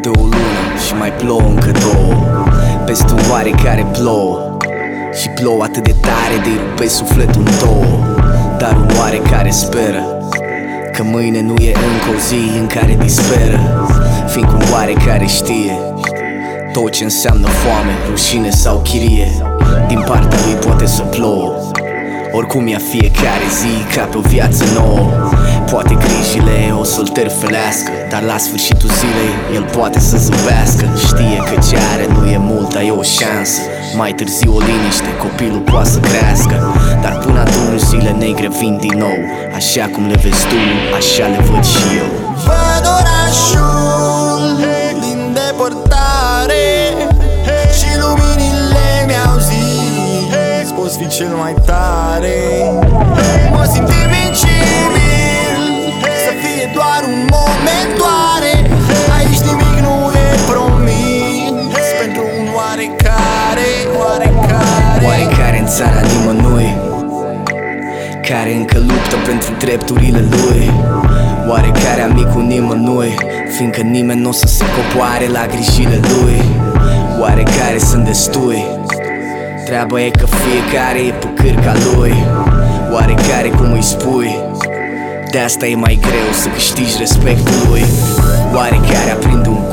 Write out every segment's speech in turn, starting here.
de o lună și mai plouă încă două. Peste un oarecare plouă și plouă atât de tare de-i rupe sufletul în două. Dar un oarecare speră că mâine nu e încă o zi în care disperă, fiindcă un oarecare știe tot ce înseamnă foame, rușine sau chirie. Din partea lui poate să plouă, oricum ia fiecare zi ca pe o viață nouă. Poate grijile o să-l terfelească, dar la sfârșitul zilei el poate să zâmbească. Știe că ce are nu e mult, dar e o șansă. Mai târziu o liniște, copilul poate să crească. Dar până atunci zile negre vin din nou. Așa cum le vezi tu, așa le văd și eu. Văd orașul din depărtare și luminile mi-au zis poți fi cel mai tare. Mă simt invincibil, să fie doar un moment doare. Aici nimic nu e promis pentru un oarecare. Oarecare în țara nimănui, care încă luptă pentru drepturile lui. Oarecare amicul nimănui, fiindcă nimeni nu o să se coboare la grijile lui. Oarecare sunt destui, treaba e că fiecare e pe cârca lui. Oarecare cum îi spui, de asta e mai greu să câștigi respectul lui. Oarecare aprinde un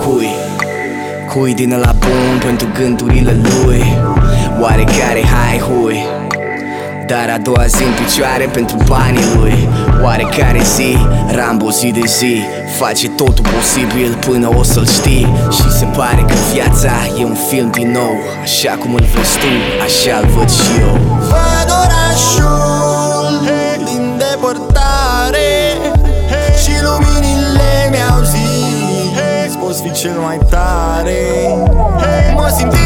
cui din ăla bun pentru gândurile lui. Oarecare hai hui, dar a doua zi în picioare pentru banii lui. Oarecare zi, Rambo zi de zi, face totul posibil până o să-l știi. Și se pare că viața e un film din nou. Așa cum îl vezi tu, așa îl văd și eu. Văd orașul din depărtare și luminile mi-au zis poți fi cel mai tare. Mă simt